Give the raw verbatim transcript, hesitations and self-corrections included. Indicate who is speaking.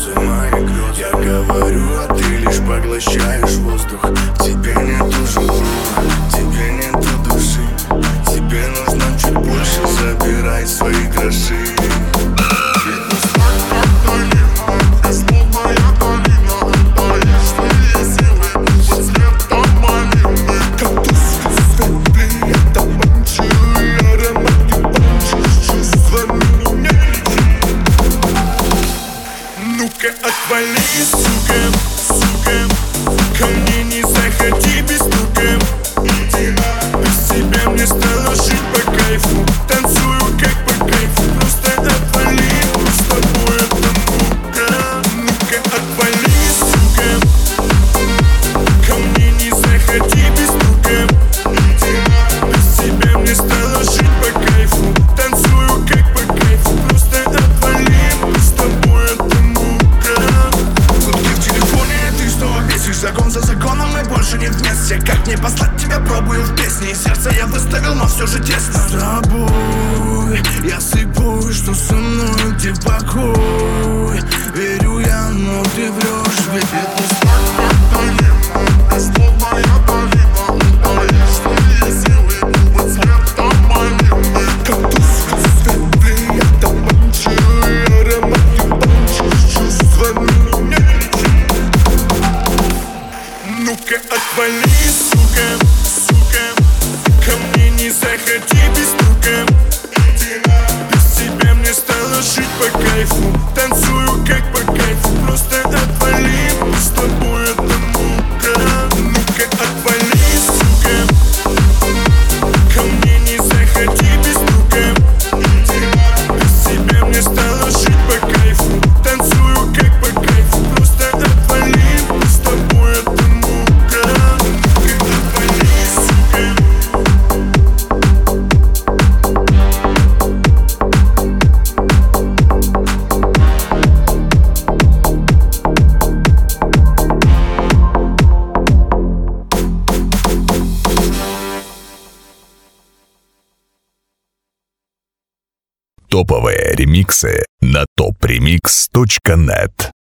Speaker 1: слезы мои грезы. Я говорю, а ты лишь поглощаешь воздух. Тебе нету живого, тебе нету души. Тебе нужно чуть больше, забирай свои гроши.
Speaker 2: Ну-ка отвали, сука, сука, ко мне не заходи без стука. Без тебя мне стало жить по кайфу. Танцую как по кайфу, просто отвали, мы с тобой это мука. Ну-ка отвали, сука, ко мне не заходи без стука. Без тебя мне стало жить по кайфу. Танцую как по кайфу, просто отвали, мы с тобой это мука.
Speaker 1: Закон за законом, мы больше не вместе. Как мне послать тебя, пробую в песне. Сердце я выставил, но все же тесно. С тобой я сыпу, что со мной где покой. Верю я, но ты врешь, ведь это спокойно. Без слова я долина. Боишь твои силы, губы цвета малины. Кактус в цветы, это манчи. Аромат ебанчи, чувствами меня лечи.
Speaker 2: Ну-ка отвали, сука, сука, ко мне не заходи без стука. Без тебя мне стало жить по кайфу. Танцую как по кайфу, просто отвали, мы с тобой это мука. Ну-ка отвали, сука, ко мне не заходи без стука. Без тебя мне стало жить по кайфу. Танцую как по кайфу, просто отвали, мы с тобой это мука. Ну-ка отвали, сука.
Speaker 3: Топовые ремиксы на топ ремикс точка нет.